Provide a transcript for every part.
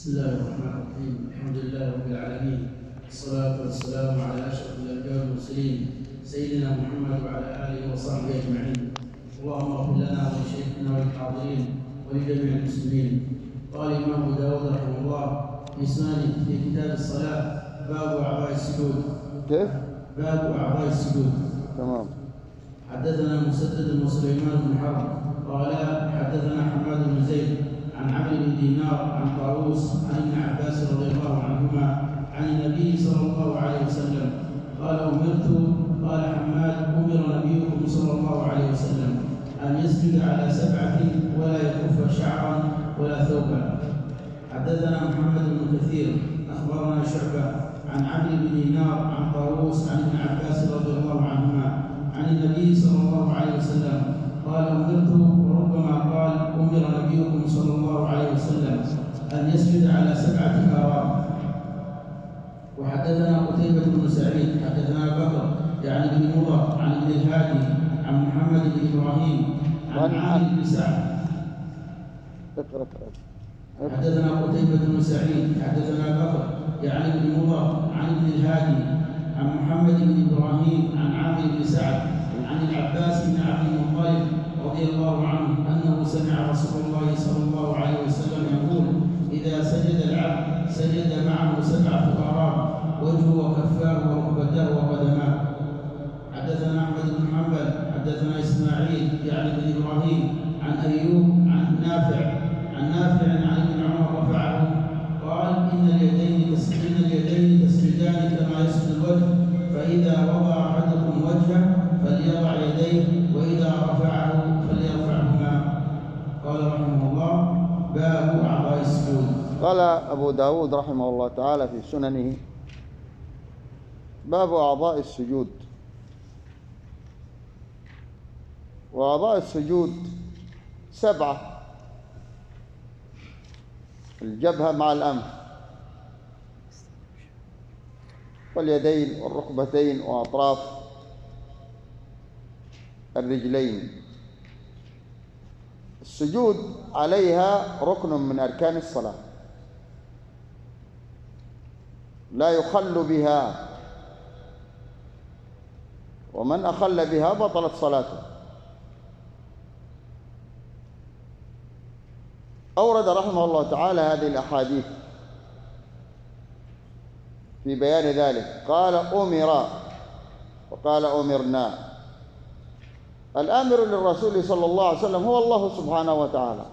بسم الله الرحمن الرحيم. الحمد لله رب العالمين، والصلاة والسلام على أشرف الأنبياء والمرسلين سيدنا محمد وعلى آله وصحبه أجمعين. اللهم اغفر لنا ولشيخنا وللحاضرين ولجميع المسلمين. قال الإمام أبو داود رحمه الله في سننه في كتاب الصلاة باب أعضاء السجود. كيف؟ باب أعضاء السجود. تمام. حدثنا مسدد وسليمان بن حرب قال حدثنا حماد بن زيد عن عمرو بن دينار عن طاووس عن ابن عباس رضي الله عنهما عن النبي صلى الله عليه وسلم قال قال حماد امر نبيكم صلى الله عليه وسلم ان يسجد على 7 ولا يكف شعرا ولا ثوبا. حدثنا محمد بن كثير اخبرنا شعبه عن عمرو بن دينار عن طاووس عن ابن عباس رضي الله عنهما عن النبي صلى الله عليه وسلم قال وربما قال امر نبيكم صلى الله عليه وسلم ان يسجد على 7 آراء. وحدثنا قتيبة بن سعيد حدثنا بكر يعني بن مضر عن ابن الهادي عن محمد بن ابراهيم عن عامر بن سعد. حدثنا قتيبة بن سعيد حدثنا بكر يعني بن مضر عن ابن الهادي عن محمد بن ابراهيم عن عامر بن سعد عن العباس بن عبد المطلب رضي الله عنه انه سمع رسول الله صلى الله عليه وسلم يقول اذا سجد العبد سجد معه 7 آراء وجهه وكفاه وركبتاه وقدماه. حدثنا احمد بن حنبل حدثنا اسماعيل يعني بن ابراهيم عن ايوب عن نافع عن ابن عمر رفعه قال ان اليدين تسجدان كما يسجد الوجه، فاذا وضع احدكم وجهه فليضع يديه واذا رفعه فليرفعهما. قال رحمه الله باب اعضاء السجود. قال أبو داود رحمه الله تعالى في سننه باب أعضاء السجود. وأعضاء السجود 7: الجبهة مع الأنف واليدين والركبتين وأطراف الرجلين. السجود عليها ركن من أركان الصلاة لا يخل بها، ومن أخل بها بطلت صلاته. أورد رحمه الله تعالى هذه الأحاديث في بيان ذلك. قال أمر وقال أمرنا. الآمر للرسول صلى الله عليه وسلم هو الله سبحانه وتعالى،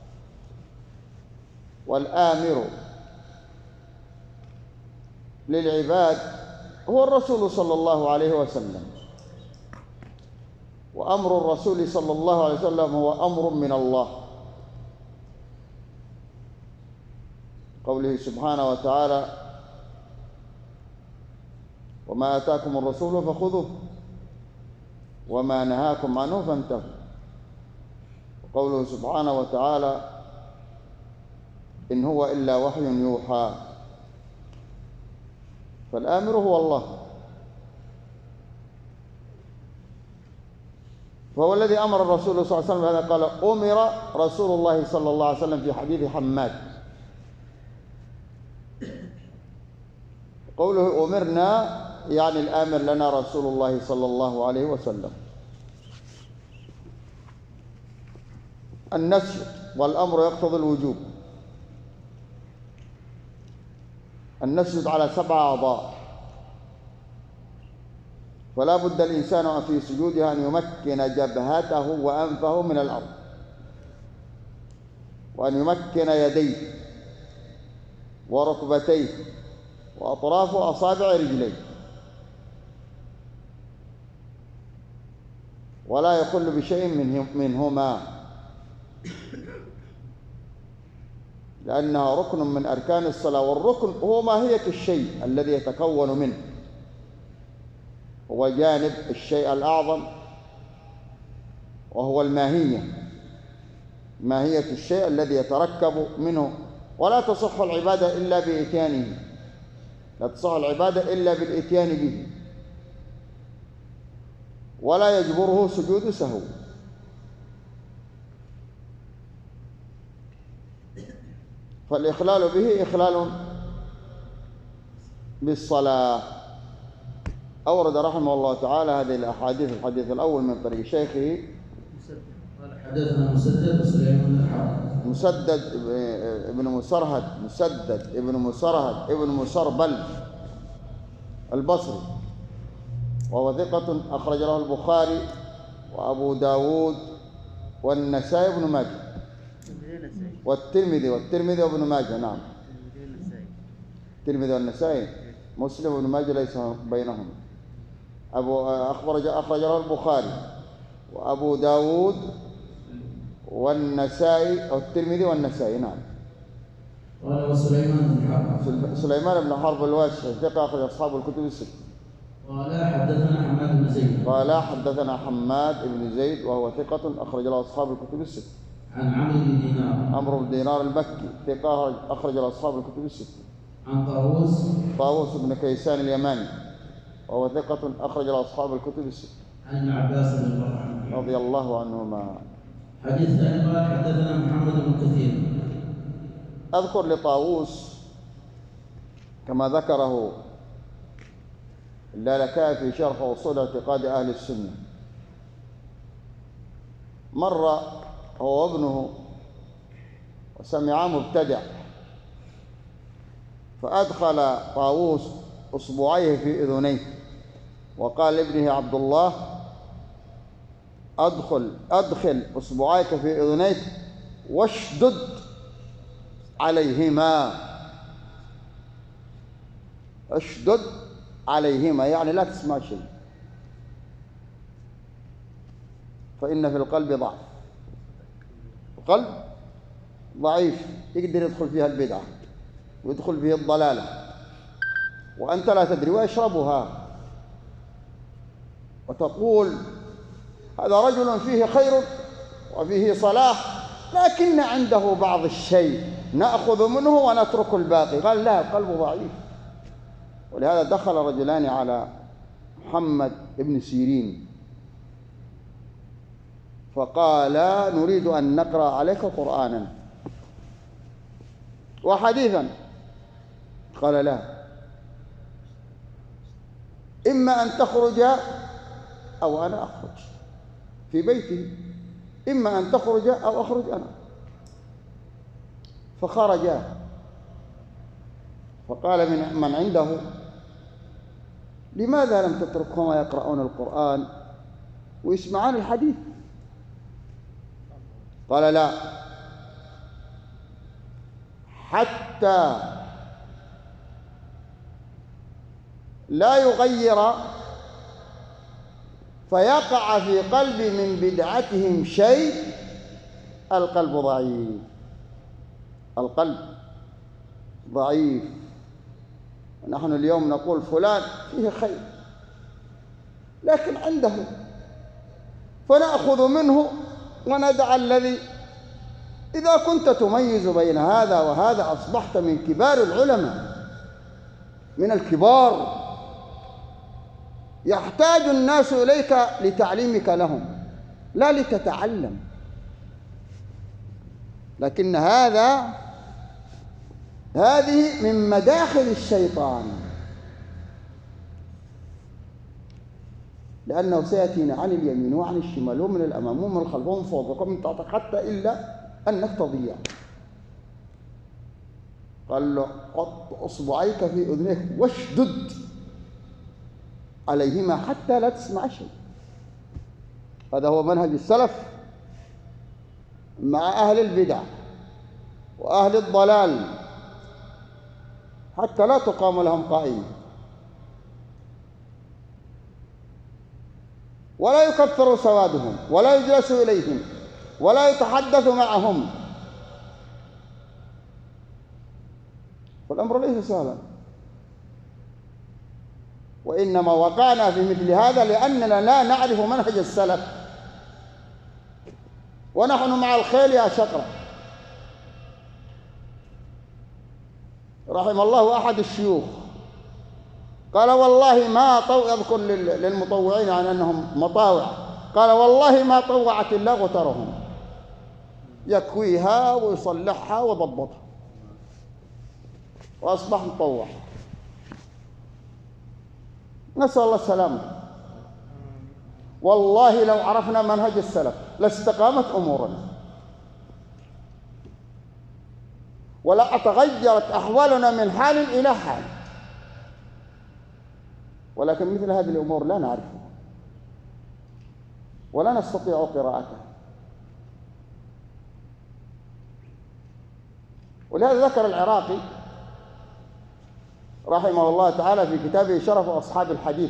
والآمر للعباد هو الرسول صلى الله عليه وسلم. وأمر الرسول صلى الله عليه وسلم هو أمر من الله، قوله سبحانه وتعالى وما آتاكم الرسول فخذوه وما نهاكم عنه فانتهوا. وقوله سبحانه وتعالى إن هو إلا وحي يوحى. فالآمر هو الله، فهو الذي أمر الرسول صلى الله عليه وسلم هذا. قال أمر رسول الله صلى الله عليه وسلم في حديث حماد. قوله أمرنا يعني الآمر لنا رسول الله صلى الله عليه وسلم أن نسجد، والأمر يقتضي الوجوب. أن نسجد على 7 أعضاء، فلا بد الإنسان في سجودها أن يمكن جبهته وأنفه من الأرض، وأن يمكن يديه وركبتيه وأطراف أصابع رجليه، ولا يخل بشيء منهما، لأنها ركن من أركان الصلاة. والركن هو ماهية الشيء الذي يتكون منه، هو جانب الشيء الأعظم وهو الماهية، ماهية الشيء الذي يتركب منه. ولا تصح العبادة إلا بإتيانه، لا تصح العبادة إلا بالإتيان به، ولا يجبره سجود سهو. فالإخلال به إخلال بالصلاة. أورد رحمه الله تعالى هذه الأحاديث، الحديث الأول من طريق شيخه قال حدثنا مسدد وسليمان بن حرب. مسدد ابن مسرهد ابن مسربل البصري، وهو ثقة أخرج له البخاري وأبو داود والنسائي بن ماجه والترمذي وابن ماجه. نعم، الترمذي والنسائي، مسلم وابن ماجه ليس بينهم. أخرج له البخاري وأبو داود والنسائي أو الترمذي والنسائي. نعم. قال وسليمان بن حرب. سليمان بن حرب الواسطي ثقة أخرج أصحاب الكتب الستة. قال حدثنا حماد بن زيد. قال حدثنا حماد بن زيد وهو ثقة أخرج له أصحاب الكتب الستة. عن عمرو بن دينار المكي ثقة أخرج له أصحاب الكتب الستة. عن طاووس بن كيسان اليماني وهو ثقة أخرج له أصحاب الكتب الستة. عن ابن عباس رضي الله عنهما. حديث ثاني قال حدثنا محمد بن كثير. أذكر لطاووس كما ذكره اللالكائي في شرح أصول اعتقاد أهل السنة، مر هو وابنه وسمعا مبتدع، فأدخل طاووس أصبعيه في أذنيه وقال لابنه عبد الله أدخل أصبعيك في أذنيك واشدد عليهما. اشدد عليهما يعني لا تسمع شيء، فإن في القلب ضعف. القلب ضعيف يقدر يدخل فيها البدعة ويدخل فيه الضلالة وأنت لا تدري، ويشربها وتقول هذا رجل فيه خير وفيه صلاح لكن عنده بعض الشيء نأخذ منه ونترك الباقي. قال لا، القلب ضعيف. ولهذا دخل رجلان على محمد بن سيرين فقالا نريد أن نقرأ عليك قرآنا وحديثا. قال لا، إما أن تخرج أو أنا أخرج في بيتي، إما أن تخرج أو أخرج أنا. فخرجا، فقال من عنده لماذا لم تتركهما يقرؤون القرآن ويسمعان الحديث؟ قال لا، حتى لا يغير فيقع في قلبي من بدعتهم شيء. القلب ضعيف، القلب ضعيف. نحن اليوم نقول فلان فيه خير لكن عنده، فنأخذ منه وندع الذي. إذا كنت تميز بين هذا وهذا أصبحت من كبار العلماء، من الكبار، يحتاج الناس إليك لتعليمك لهم لا لتتعلم. لكن هذه من مداخل الشيطان، لأنه سيأتينا عن اليمين وعن الشمال ومن الأمام ومن الخلف ومن فوق ومن تحت حتى إلا أنك تضيع. قال له حط أصبعيك في أذنيك واشدد عليهما حتى لا تسمع شيء. هذا هو منهج السلف مع أهل البدع وأهل الضلال حتى لا تقام لهم قائمة، ولا يكثر سوادهم ولا يجلس إليهم ولا يتحدث معهم. فالأمر ليس سهلا، وإنما وقعنا في مثل هذا لأننا لا نعرف منهج السلف، ونحن مع الخيل يا شقرة. رحم الله أحد الشيوخ قال والله ما يذكر للمطوعين عن أنهم مطاوع، قال والله ما طوعت الله غترهم، يكويها ويصلحها وضبطها وأصبح مطوع. نسأل الله السلامة. والله لو عرفنا منهج السلف لاستقامت أمورنا ولا تغيرت أحوالنا من حال إلى حال، ولكن مثل هذه الأمور لا نعرفها ولا نستطيع قراءتها. ولهذا ذكر العراقي رحمه الله تعالى في كتابه شرف أصحاب الحديث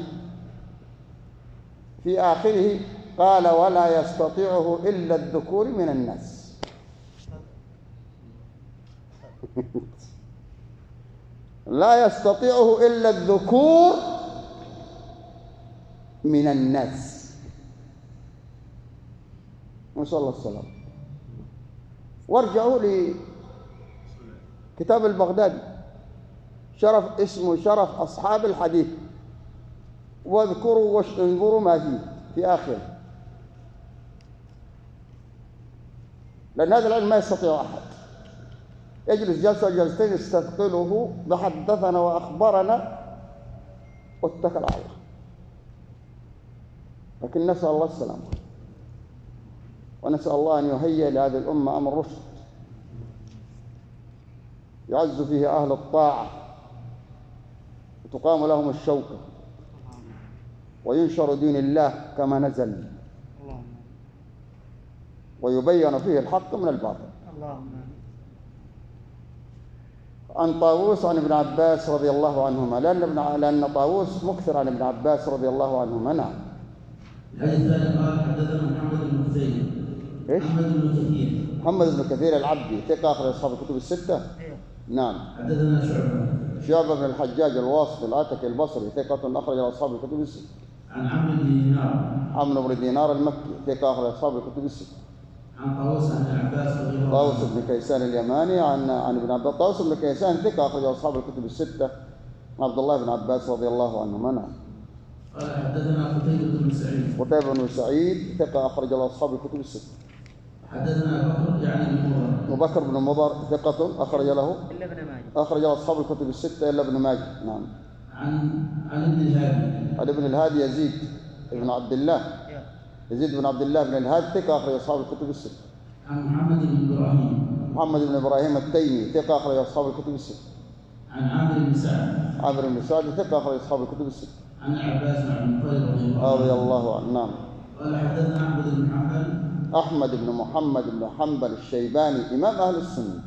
في آخره قال: ولا يستطيعه إلا الذكور من الناس. لا يستطيعه إلا الذكور من الناس. نسأل الله السلامة. وارجعوا لكتاب البغدادي شرف اسمه شرف أصحاب الحديث، واذكروا وانظروا ما فيه في آخره، لأن هذا العلم ما يستطيع أحد يجلس جلسة جلستين يستثقله بحدثنا وأخبرنا واتكل على الله. لكن نسأل الله السلامة، ونسأل الله أن يهيئ لهذه الأمة أمر رشد يعز فيه أهل الطاعة وتقام لهم الشوكة وينشر دين الله كما نزل ويبين فيه الحق من الباطل. عن طاووس عن ابن عباس رضي الله عنهما، لأن طاووس مكثر عن ابن عباس رضي الله عنهما. نعم. الحديث الثاني قال: حدثنا محمد بن كثير. ايش؟ محمد بن كثير العبدي ثقة أخرج أصحاب الكتب الستة. نعم. حدثنا شعبة بن الحجاج الواسطي العتكي البصري ثقة أخرج أصحاب الكتب الستة. عن عمرو بن دينار. عمرو بن دينار المكي ثقة أخرج أصحاب الكتب الستة. عن طاووس عن ابن عباس رضي الله عنه. طاووس بن كيسان اليماني عن ابن عباس. طاووس بن كيسان ثقة أخرج أصحاب الكتب الستة. عبد الله بن عباس رضي الله عنهما. نعم. قال: حدثنا قتيبة بن سعيد. قتيبة بن سعيد ثقة أخرج أصحاب الكتب الستة. حدثنا بكر يعني بن مضر. وبكر بن مضر ثقة أخرج له إلا ابن ماجه. أخرج أصحاب الكتب الستة إلا ابن ماجه. نعم. عن ابن الهادي. عن ابن الهادي يزيد بن عبد الله. يزيد بن عبد الله بن الهادي ثقة أخرج أصحاب الكتب الستة. عن محمد بن إبراهيم. محمد بن إبراهيم التيمي ثقة أخرج أصحاب الكتب الستة. عن عامر بن سعد. عامر بن سعد ثقة أخرج أصحاب الكتب الستة. عن العباس بن عبد المطلب رضي الله عنه. نعم. قال: حدثنا أحمد بن حنبل. أحمد بن محمد بن حنبل الشيباني إمام أهل السنة.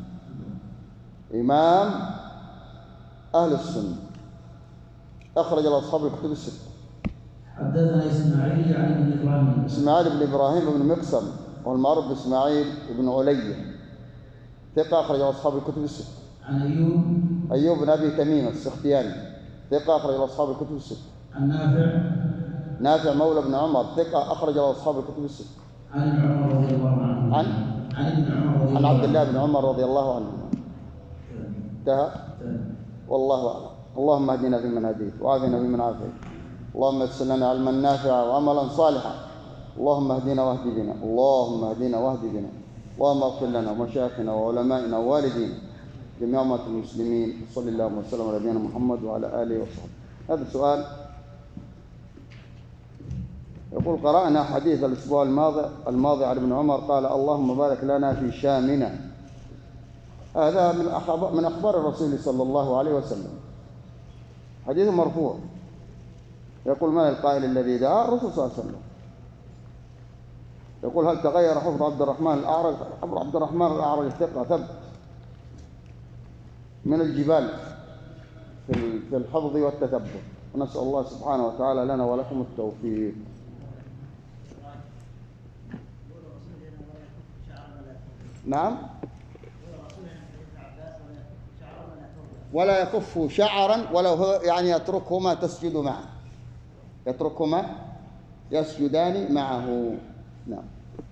إمام أهل السنة أخرج أصحاب الكتب الستة. حدثنا إسماعيل يعني بن إبراهيم. إسماعيل بن إبراهيم بن مقسم والمعروف بإسماعيل بن علي ثقة أخرج أصحاب الكتب الستة. عن أيوب بن أبي تميم السختياني ثقة أخرج أصحاب الكتب الستة. عن نافع مولى بن عمر ثقة أخرج أصحاب الكتب الستة. عن ابن عمر رضي الله عنه. عن ابن عمر رضي الله عنه. عن عبد الله بن عمر رضي الله عنه. انتهى. والله أعلم. اللهم اهدنا فيمن هديت وعافنا فيمن عافيت. اللهم يسر لنا علما نافعا وعملا صالحا. اللهم اهدنا واهد بنا. اللهم اهدنا واهد بنا. اللهم اغفر لنا ومشايخنا وعلمائنا ووالدينا جميع أمة المسلمين. صلى الله وسلم على نبينا محمد وعلى آله وصحبه. هذا السؤال يقول: قرأنا حديث الأسبوع الماضي عن ابن عمر قال: اللهم بارك لنا في شامنا. هذا من أخبار الرسول صلى الله عليه وسلم، حديث مرفوع. يقول: من القائل الذي دعا؟ الرسول صلى الله عليه وسلم. يقول: هل تغير حفظ عبد الرحمن الأعرج؟ عبد الرحمن الأعرج ثقة ثبت من الجبال في الحفظ والتثبت، ونسأل الله سبحانه وتعالى لنا ولكم التوفيق. نعم. ولا يكف شعرا ولو هو يعني يتركهما تسجد معه، يتركهما يسجدان معه. نعم.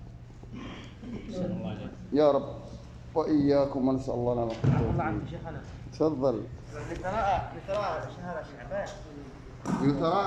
يا رب وإياكم، ونسأل الله لنا التوفيق. تفضل. لترى شهر شعبان.